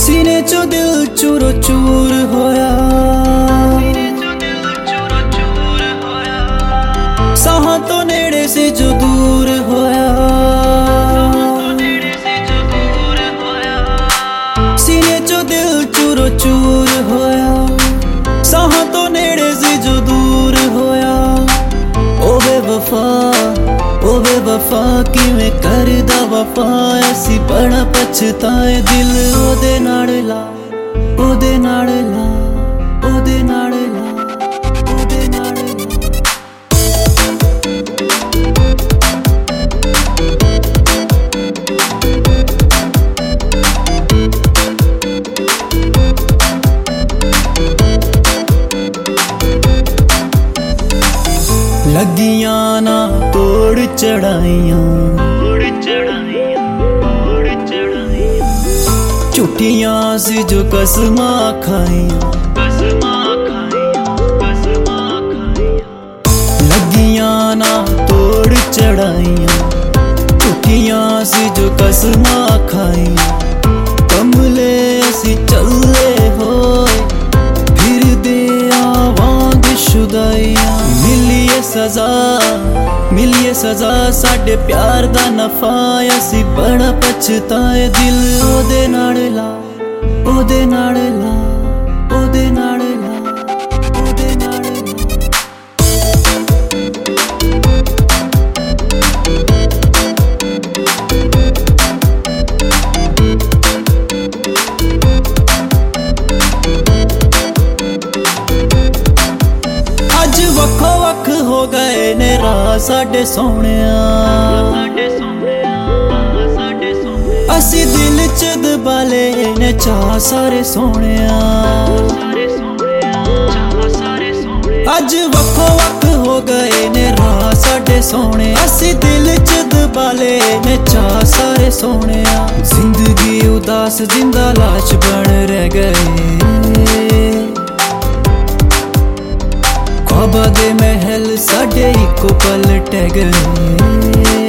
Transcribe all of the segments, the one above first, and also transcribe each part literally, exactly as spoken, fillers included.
सीने चो दिल चूरो चूर होया, साहां तो नेड़े से जो दूर होया। सीने चो दिल चूरो चूर होया, साहां तो नेड़े से जो दूर होया। ओ बेवफा ओ बेवफा किवें करदा वफा, असी बड़ा पछताए दिल ओदे नाल ला, ओदे नाल ला, ओदे नाल ला, ओदे नाल ला। लगियां ना तोड़ चढ़ाइयां, झूठियां सी जो कसमां खाइयां। लगियां ना तोड़ चढ़ाइयां, झूठियां सी जो कसमां खाइयां। कमले असी चले होए फिर दे आवांग शुदाइयां। मिलिए सजा मिलिए सजा साडे प्यार दा नफा, असी बड़ा पछताए दिल ओदे नाल ला, ओदे नाल ला, ओदे नाल ला, ओदे नाल ला। अज वखो वख हो गए ने राह साडे सोहणिया, असी दिल च दबाले ने चाह सारे सोहणिया। अज वखो वख हो गए ने राह साडे सोहणे, असी दिल च दबाले ने चाह सारे सोहणिया। जिंदगी उदास जिंदा लाश बन रह गए, ख्वाबा दे महल साडे इको पल टह गए।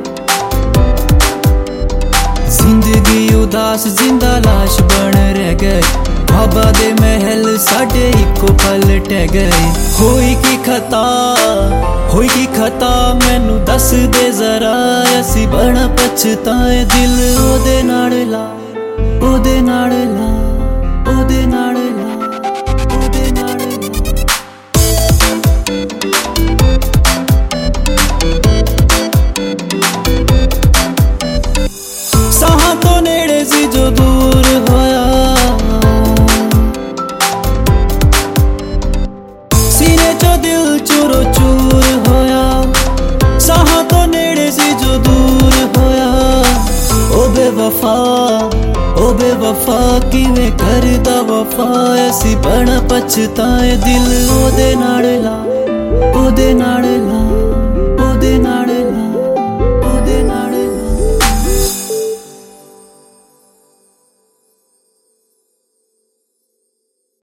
जिंदगी उदास जिंदा लाश बन रह गए, ख्वाबा दे महल साडे इको पल टह गए। होई की खता होई की खता मैनू दस दे जरा, असी बड़ा पछताए दिल ओदे नाल ला, ओदे नाल ला, ओदे नाल ला, ओदे नाल ला। साहां तो नेड़े सी जो दूर होया, सीने चो दिल चूरो चूर होया। साहां तो नेड़े सी जो दूर होया। ओ बेवफा ओ बेवफा किवें करदा वफा, असी बड़ा पछताए दिल ओदे नाल ला,